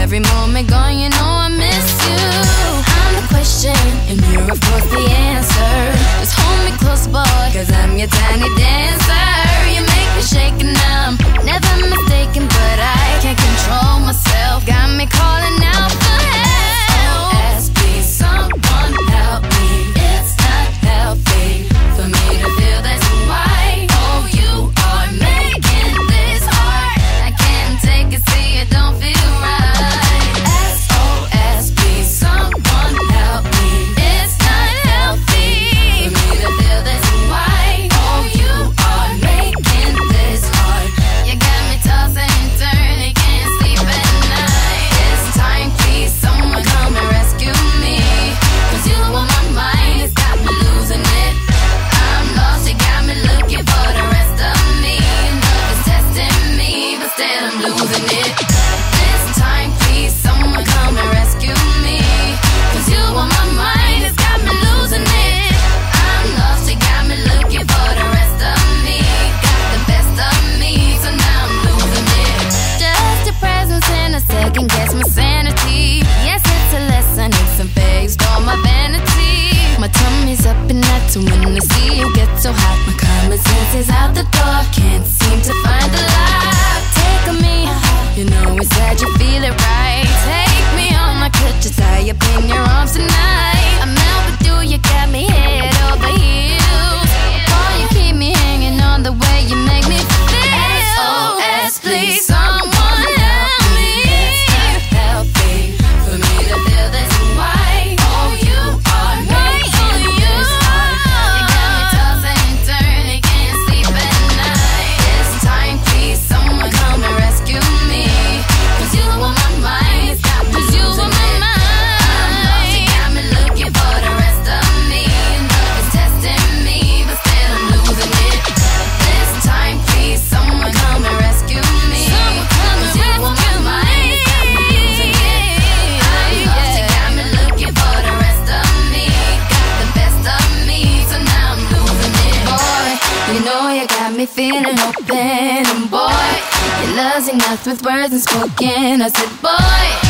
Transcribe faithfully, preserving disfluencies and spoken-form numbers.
every moment gone, you know I miss you. I'm the question, and you're of course the answer. Just hold me close, boy, cause I'm your tiny dancer. You make me shake and I'm never mistaken, but I can't control myself. Got me calling out for help. S O S, please someone help me. It's not healthy for me to feel this way. Oh, you are making this hard. I can't take it, see it don't feel right. S O S, please someone help me. It's not healthy for me to feel this way. Oh, you are making this hard. You got me tossing and turning, can't sleep at night. This time, please someone come and rescue me, cause you on my mind, it's got me losing it. I'm lost, you got me looking for the rest of me. Love is testing me, but still I'm losing it. This time, please someone come and rescue me, cause you on my mind, it's got me losing it. I'm lost, you got me looking for the rest of me. Got the best of me, so now I'm losing it. Just your presence in a second gets my sanity. Yes, it's a lesson, it's a phase, all my vanity. My tummy's up and that's when I see you get so hot. My common sense is out the door, can't seem to find the light. Take on me, you know inside you feel it right. Take me on, I could just tie up in your arms tonight. I'm out with you, you got me head over heels. Oh, you keep me hanging on the way you make me feel. S O S, please someone help me. It's not healthy for me to feel this way. Oh, you are making this hard. You got me tossing and turning, can't sleep at night. This time, please someone come and rescue me, cause you on my mind, it's got me losing it. I'm lost, you got me looking for the rest of me. Love is testing me, but still I'm losing it. This time, please someone come and rescue me, cause you on my mind, it's got me losing it. I'm lost, you got me looking for the rest of me. Got the best of me, so now I'm losing it. Boy, you know you got me feeling open, and boy, your love's enough with words unspoken. I said, boy,